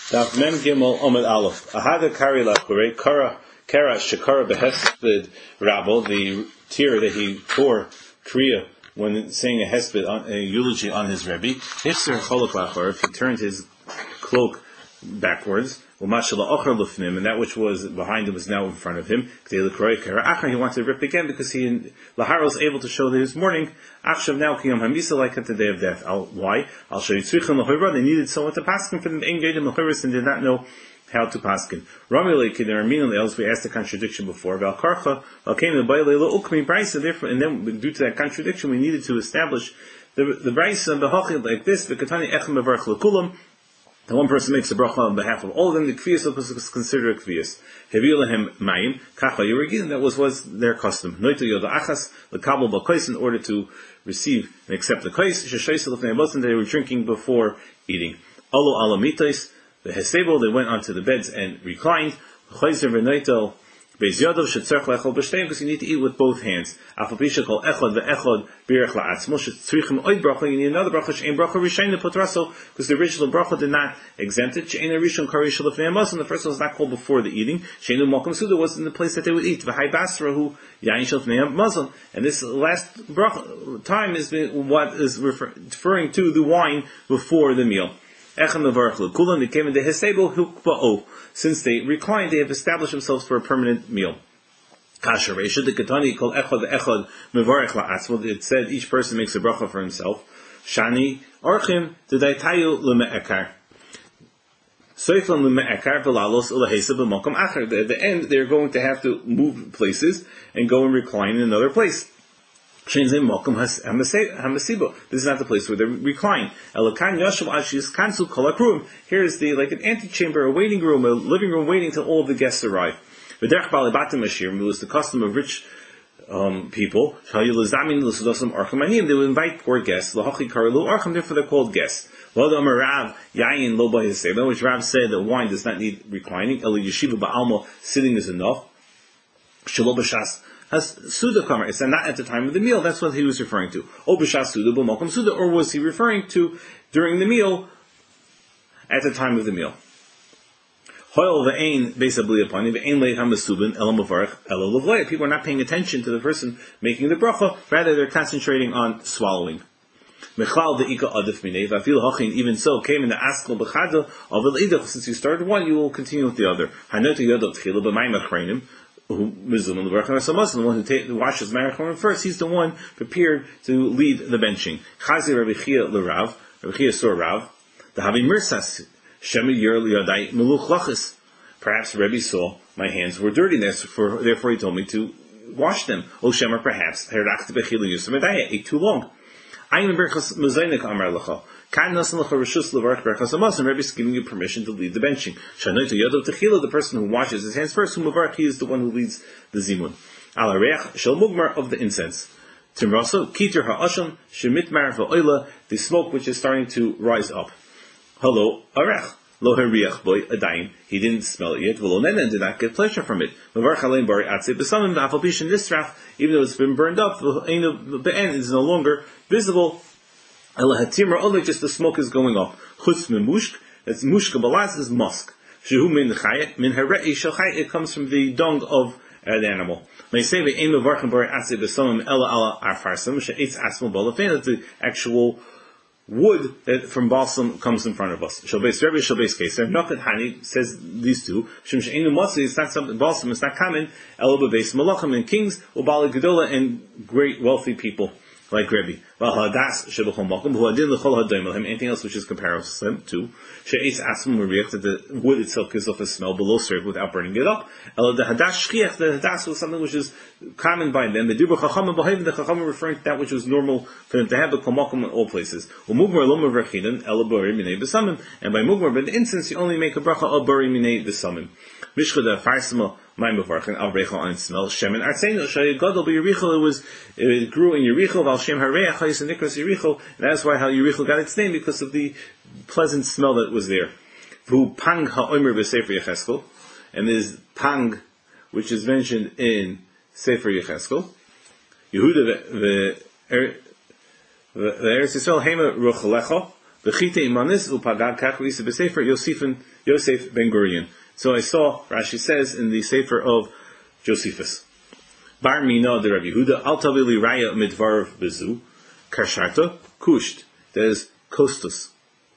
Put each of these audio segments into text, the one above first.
Daf Mem Gimel Omid Aleph. Ahada Kari Lachurei Kara Shekara Behesped Rabbo, the tear that he tore Kriya when saying a hesped, a eulogy on his Rebbe. Hifser Cholok Lachor, if he turned his cloak backwards, and that which was behind him was now in front of him. He wanted to rip again because Lahara was able to show that he was mourning. Now Kiyom Hamisa, like at the day of death. Why? I'll show you. They needed someone to paskin for them. And did not know how to paskin. We asked the contradiction before. Therefore, and then due to that contradiction, we needed to establish the brayso like this. The one person makes a bracha on behalf of all of them. The kviyas was considered a kviyas. Hevilahem mayim kacha yirigin. That was their custom. Noito yoda achas lekabel b'kois, in order to receive and accept the kois. Sheshaisel lefnei bosin, they were drinking before eating. Olo alamitos the hesebel, they went onto the beds and reclined. Chayzer v'noito beis yodov shetzarch lechol b'shteim, because you need to eat with both hands. Afapisha kol echad ve'echad birach la'atzmo shetzrichim oid bracha. You need another bracha she'ein bracha rishayna potraso, because the original bracha did not exempt it. She'ein rishon karish lefnei mason, the first one was not called before the eating. She'ein malkam suda was in the place that they would eat. V'hai basra hu yain shel lefnei mason. And this last bracha time is what is referring to the wine before the meal. They came into Hesebo Hukba'o. Since they reclined, they have established themselves for a permanent meal. It said each person makes a bracha for himself. Shani Orchim Dedaitayu Lume'ekar. At the end, they're going to have to move places and go and recline in another place. This is not the place where they recline. Here is like an antechamber, a waiting room, a living room waiting till all the guests arrive. It was the custom of rich people. They would invite poor guests. Therefore they're called guests. Which Rav said that wine does not need reclining. Sitting is enough. Has Suda Kamar. It's not at the time of the meal. That's what he was referring to. Or was he referring to during the meal, at the time of the meal? People are not paying attention to the person making the bracha, rather they're concentrating on swallowing. Even so, came in the askal b'chada of since you started one, you will continue with the other. The one who washes Marachon first, he's the one prepared to lead the benching. Chazi Rabbi Chia l'Rav, Rabbi Chia saw Rav, the Havi Mirsas, Shemi Yer L'Yadai Meluch Lachis. Perhaps Rabbi saw my hands were dirty, therefore he told me to wash them. O Shemer, perhaps, Herachti Bechila Yusuf Medaya, ate too long. Ayim Berchas Muzainik Amar Lacha. Rebbe is giving you permission to lead the benching. The person who washes his hands first, he is the one who leads the zimun. Of the incense. The smoke which is starting to rise up. Hello, arech. He didn't smell it yet. And did not get pleasure from it. Even though it's been burned up, the end is no longer visible. Only just the smoke is going up. Chutz memushk, that's mushka balaz is musk. Shehu min chayet, min harei shachayet, it comes from the dung of an animal. They say the aim of varchem bari atze besamim ela ala arfarsam, she'etz asmo balafin, that the actual wood that from balsam comes in front of us. Shalbeis Rebbe, Shalbeis Keser. Nokat Hani says these two. Shem she'enu motzi, it's not something, balsam is not common. Ela bebeis malachim and kings, ubali gedola and great wealthy people. Like Rebbe. Anything else which is comparable to that the wood itself gives off a smell below served without burning it up. The hadas was something which is common by them. The Chacham referring to that which was normal for them to have, the komakum in all places. And by mugmar, but the incense you only make a bracha of bari minei b'samim. Mishchada farsima ma'im b'varchin al reichel on smell shemen artzeinu shayigadol b'yerichel, it grew in Yerichel al shem hareach hayis and nikras Yerichel, and that's why how Yerichel got its name, because of the pleasant smell that was there. Who pang ha'omer b'sefer Yecheskel, and there's pang which is mentioned in Sefer Yecheskel. Yehuda the Eretz Yisrael hema ruchalecha V'chite imanis upagad kach v'isa b'sefer Yosef ben Gurion. So I saw, Rashi says, in the Sefer of Josephus. Bar Mina de Rabbi Yehuda, al tavili raya midvar bezu, karsharta, kusht. That is kostus.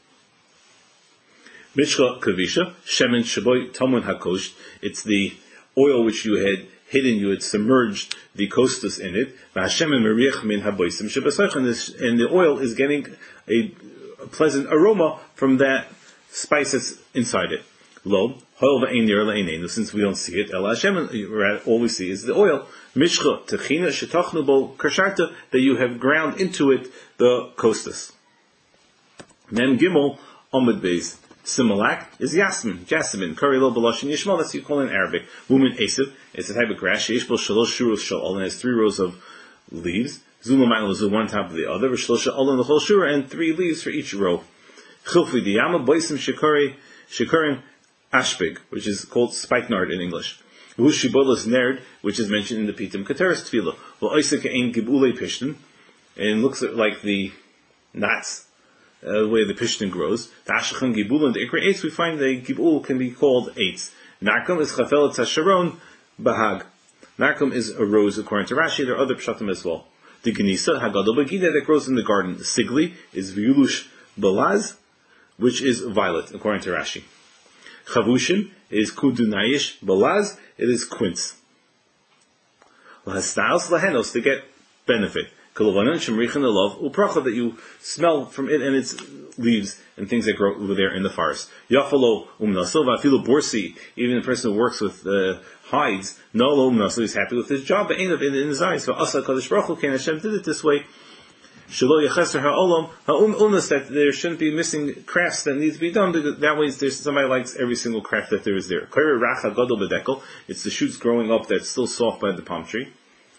Mishcha kavisha, shemen shaboy tamun hakosht. It's the oil which you had hidden, you had submerged the kostus in it. V'hashemen meriach min haboisim shebesoich, and the oil is getting a pleasant aroma from that spice that's inside it. Lo, hoil v'ein nir le'einenu, since we don't see it, el hashemen, all we see is the oil. Mishcha techina shetachnu bo karsharta, that you have ground into it the kostus. Mem gimel omid beis. Similak is jasmine, curry lo baloshin yishmal, that's what you call in Arabic. Woman asiv, it's a type of grass, sheish shalosh shuros shalol, and has 3 rows of leaves. Zulamayl is one top of the other, v'shalosh shalol in the whole shura, and 3 leaves for each row. Chilfi diyama boisim shikarim ashpig, which is called spikenard in English. V'hushibolas nerd, which is mentioned in the Pitim Keteris Tefillah. V'oisek ein gibulei pishtin, and looks like the knots, where the pishtin grows. Tashachan gibul and the ikra eitz, we find the gibul can be called eitz. Narkum is chafelet hasharon bahag. Narkum is a rose according to Rashi. There are other pshatim as well. The genisa hagadol begida that grows in the garden. The sigli is viulush balaz, which is violet according to Rashi. Chavushim is kudunayish balaz. It is quince. Lahasnaos lahenos, to get benefit. That you smell from it and its leaves and things that grow over there in the forest. Yafalo umnaso vafilu borsi, even a person who works with hides, nolo umnaso is happy with his job, but in his eyes. So asa kadosh baruch hu, can Hashem did it this way. Shelo yacheser ha'olam ha'umnas, that there shouldn't be missing crafts that need to be done, because that way there's somebody likes every single craft that there is there. It's the shoots growing up that's still soft by the palm tree.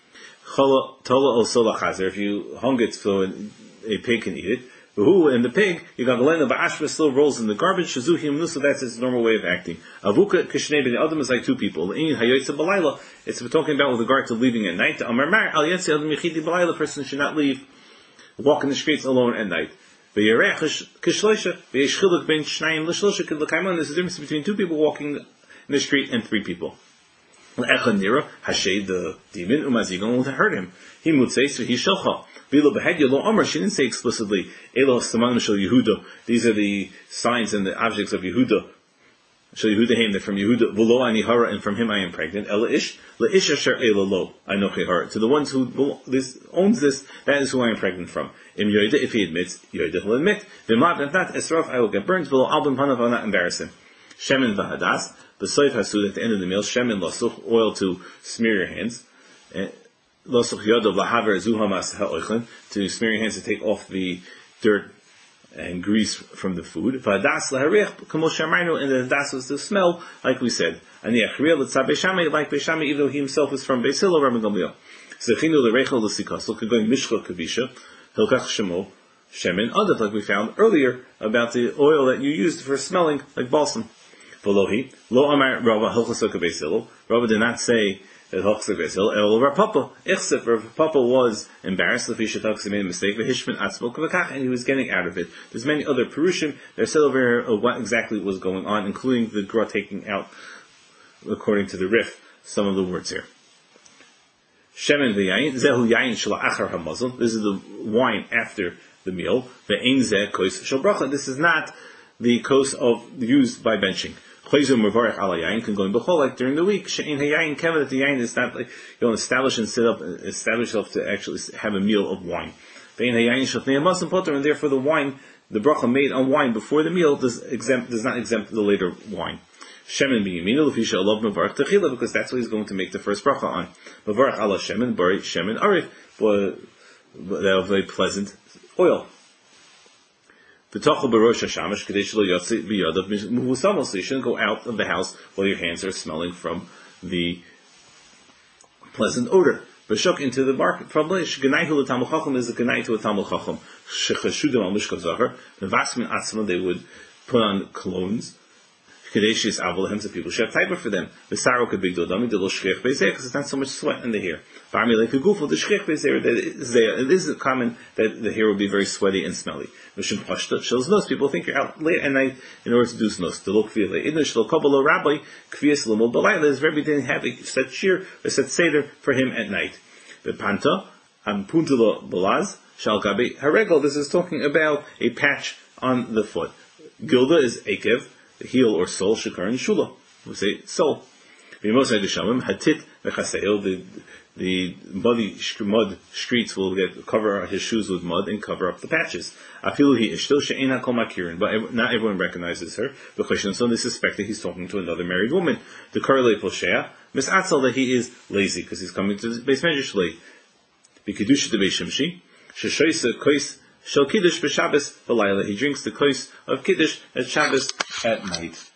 If you hung it so a pig can eat it, and the pig, you got the still rolls in the garbage. So that's its normal way of acting. Avuka kishne ben adam is like 2 people. It's talking about with regard to leaving at night. The person should not walk in the streets alone at night. There's a difference between 2 people walking in the street and 3 people. Echanira, Hashed, the demon, Umazigon will hurt him. He would say, so he shelcha. Vilo behedya lo Amar, she didn't say explicitly, Elo Saman Shel Yehuda. These are the signs and the objects of Yehuda. Shel Yehuda him, that from Yehuda, V'lo ani hara, and from him I am pregnant. Ela ish, le'ish asher elo lo, anochi hara. To the ones who owns this, that is who I am pregnant from. Im yoida, if he admits, yoida will admit. V'mad, if not, esraf, I will get burned. V'lo album panav, I will not embarrass him. Shemin v'hadas. The soif hasud, at the end of the meal, shemen lasuch, oil to smear your hands. Lasuch yodov lahaver zuhamas ha'oichlin, to smear your hands to take off the dirt and grease from the food. V'hadas laharech kamosh shamarnu, and the hadas was the smell, like we said. And the achriel l'tzah beishamei, like beishamei, even though he himself is from Beis Hillel, Rabbi Gamliel. Zechinu l'reichel l'sikasel, could go in mishcha kavisha, hilkach shemo, shemen adav, like we found earlier about the oil that you used for smelling, like balsam. V'lohi, lo amar Rava hilchasok Beis Hillel. Rava did not say that hilchasok Beis Hillel. El Rav Papa, ichsef, Rav Papa was embarrassed. Lefi shetach, he made a mistake. V'hishman atzmo kavakach, and he was getting out of it. There's many other perushim that are said over here of what exactly was going on, including the Gra taking out, according to the Rif, some of the words here. Shemen v'yayin, zehu yayin shela achar hamazon. This is the wine after the meal. Ve'ein zeh kos shel bracha. This is not the kos of used by benching. Chayzu mevarich ala yayin can go in b'chol, like during the week. She'ein hayayin kevin, that the yayin is not like you don't establish yourself to actually have a meal of wine. Ve'ein hayayin shalfnei hamasim poter, and therefore the wine, the bracha made on wine before the meal does not exempt the later wine. Shemen b'yamina l'fisha alav mevarich techila, because that's what he's going to make the first bracha on. Mevarich ala shemen bari shemen arif, but that was very pleasant oil. V'tachol b'rosh hashamash kadei shelo yotzi b'yadav muvusamos. So you shouldn't go out of the house while your hands are smelling from the pleasant odor. V'shok into the market. Probably shgenaihu l'tamul chacham is a genai to a tamul chacham. Shechashudim al mishkav zachar. V'vasmin atzma, they would put on colognes. Kadeshis Avalahim, so people should have taiba for them. The Saro could be Dodami, the Loshkech Bezer, because there's not so much sweat in the hair. Barmi like a gufel, the Shkech Bezer, it is common that the hair will be very sweaty and smelly. Mishim Pashta, Shil's Nos, people think you're out late at night in order to do Nos. The Lok Vile, Idn Shil Kabbalah Rabbi, Kvias Lamul Balayla, is very didn't have a set shir, a set seder for him at night. The Panta, Puntula Balaz, Shalgabi Haregel, this is talking about a patch on the foot. Gilda is Akev, the heel or sole, Shikar and Shula. We say sole. Vimosai Deshamim, Hatit Vechaseo, the mud streets will cover his shoes with mud and cover up the patches. Afilu he ishtil she'ena kol makirin, but not everyone recognizes her because so they suspect that he's talking to another married woman. The Karle Poshea, Mis'atzal that he is lazy because he's coming to the base measure late. B'kedusha de Beishimshi, Sheshoisa Kois Shel Kiddush b'Shabbos v'Layla. He drinks the Kois of Kiddush at Shabbos at night.